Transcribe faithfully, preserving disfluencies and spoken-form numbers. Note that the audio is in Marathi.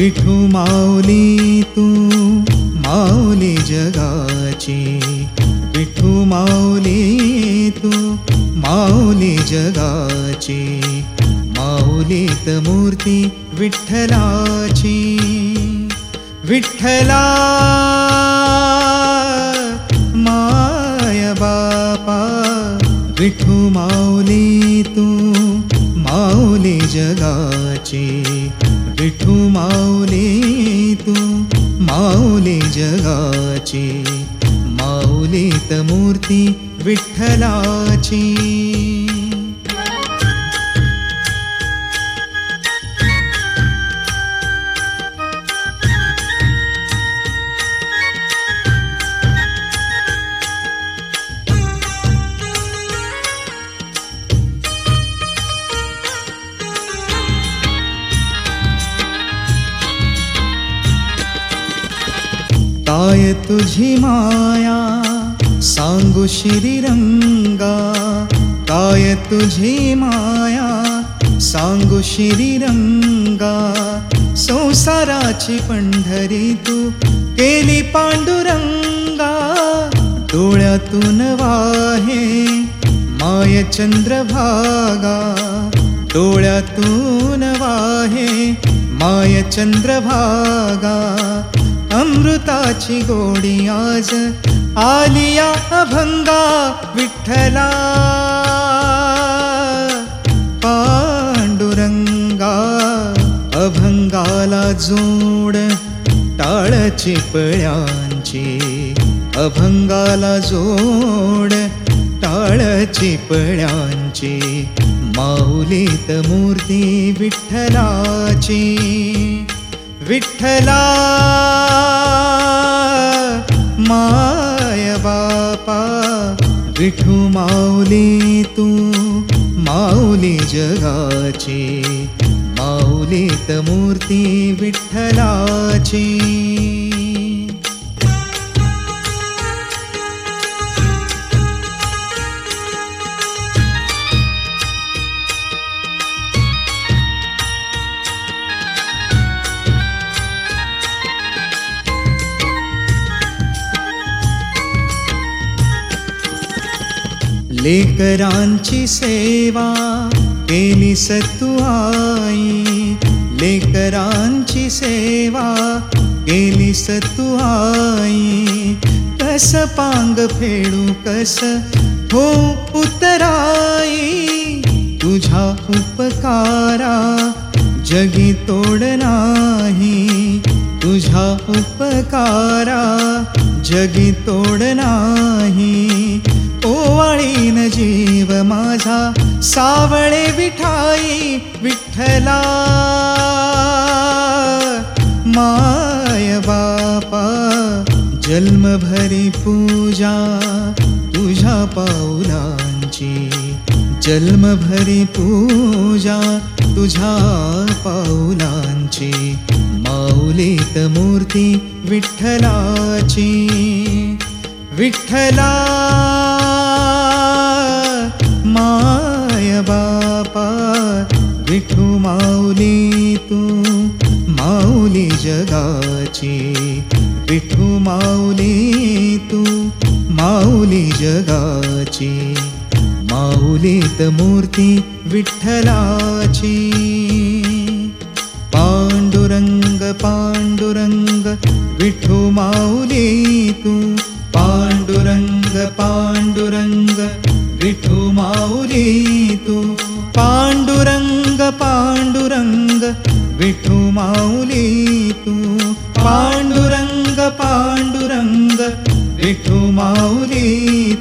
विठू माऊली तू माऊली जगाची, विठू माऊली तू माऊली जगाची, माऊलीत मूर्ती विठ्ठलाची. विठ्ठला माय बापा, विठू माऊली तू माऊली जगाची, विठू माऊली तू माऊली जगाची, माऊलीत मूर्ती विठ्ठलाची. काय तुझी माया सांगू श्रीरंगा, काय तुझी माया सांगू श्रीरंगा, संसाराची पंढरी तू केली पांडुरंगा. डोळ्यातून वाहे माय चंद्रभागा, डोळ्यातून वाहे माय चंद्रभागा, अमृताची गोडी आज आलिया अभंगा. विठ्ठला पांडुरंगा, अभंगाला जोड टाळ चिपळ्यांची, अभंगाला जोड टाळ चिपळ्यांची, माऊलीत मूर्ती विठ्ठलाची. विठ्ठला माय बापा, विठू माऊली तू माऊली जगाची, माऊलीत मूर्ती विठ्ठलाची. लेकरांची सेवा केली सतू आई, लेकरांची सेवा केली सतू आई, कस पांग फेडू कस हो उतराई. तुझ्या उपकारा जगी तोड नाही, तुझ्या उपकारा जगी तोड नाही. ओवाळीन जीव माझा सावळे विठाई. विठ्ठला माय बापा, जन्मभरी पूजा तुझ्या पाऊलांची, जन्मभरी पूजा तुझ्या पाऊलांची, माऊलीत मूर्ती विठ्ठलाची. विठ्ठला माय बापा, विठू माऊली तू माऊली जगाची, विठू माऊली तू माऊली जगाची, माऊलीत मूर्ती विठ्ठलाची. पांडुरंग पांडुरंग विठू माऊली तू, पांडुरंग पांडुरंग विठू माऊली तू, पांडुरंग पांडुरंग विठू माऊली तू, पांडुरंग पांडुरंग विठू माऊली